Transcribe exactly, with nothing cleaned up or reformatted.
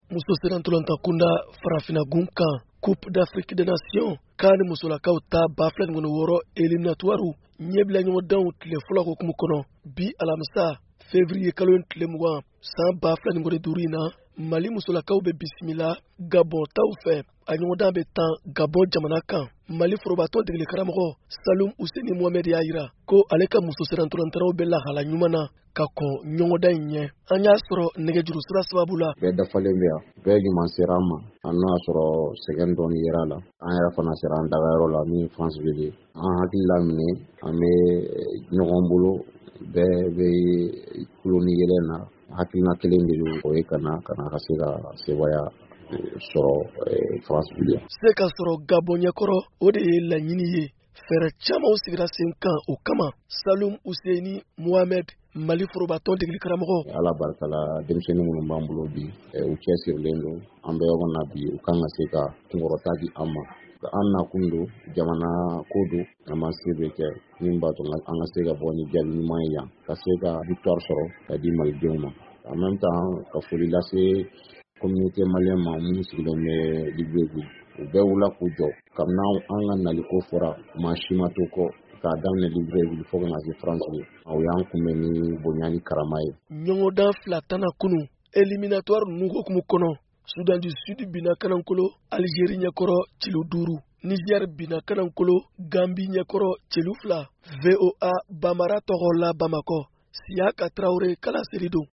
muso serantolanta kunda farafina gun kan Coupe d'Afrique des Nations kani musolakaw ta ba fila ni wɔɔrɔ eliminatoire ɲɛbila ɲɔgɔndanw tile fɔlɔ hukumu kɔnɔ bi alamisa février kalo tile mugan san ba fila ni duuru in na Mali musolakaw bɛ bisimila Gabon taw fɛ a ɲɔgɔndan bɛ tan Gabon jamana kan. Mali forobatɔn degeli karamɔgɔ Salum Useni Mohamed y'a yira ko ale ka muso serantolantaraw bɛ lahala ɲuman na ka kɔn ɲɔgɔndan in ɲɛ. An y'a sɔrɔ nɛgɛjuru sira sababu la bɛɛ dafalen bɛ yan, bɛɛ ɲuman sera an ma. An n'a sɔrɔ sɛgɛn dɔɔni yera la, an yɛrɛ fana sera an dagayɔrɔ la min France wele. An hakili laminɛ, an bɛ ɲɔgɔn bolo, bɛɛ bɛ kulo ni yɛlɛ na. Hakilina kelen de don, o ye ka na ka na ka se ka sebaya sɔrɔ France wele. Se ka sɔrɔ Gabon ɲɛkɔrɔ o de ye laɲini ye. Fɛɛrɛ camanw sigira sen kan o kama. Salum Useni Mohamed, Mali forobatɔn degeli karamɔgɔ. Ala barika la, denmisɛnnin minnu b'an bolo bi, u cɛsirilen don. An bɛ ɲɔgɔn na bi, u kan ka se ka kunkɔrɔta di an ma. An nakun don, jamana ko don, an ma se bɛ kɛ min b'a to an ka se ka bɔ ni jaabi ɲuman ye yan, ka se ka victoire sɔrɔ ka di malidenw ma. En même temps, ka foli lase communauté malienne ma minnu sigilen bɛ Libreville. U bɛɛ wula k'u jɔ kabini an ka naliko fɔra maa si ma to kɔ k'a daminɛ Libreville fo ka na se France ye. O y'an kunbɛn ni bonya ni karama ye. Ɲɔgɔndan fila tan na kunun éliminatoire ninnu hukumu kɔnɔ Sudan du Sud binna Kanankolo, Algérie ɲɛkɔrɔ cilo duuru, Niger binna Kanankolo, Gambie ɲɛkɔrɔ cilo fila. V O A Bamara tɔgɔ la Bamakɔ, Siyaka Traoré kala seri don.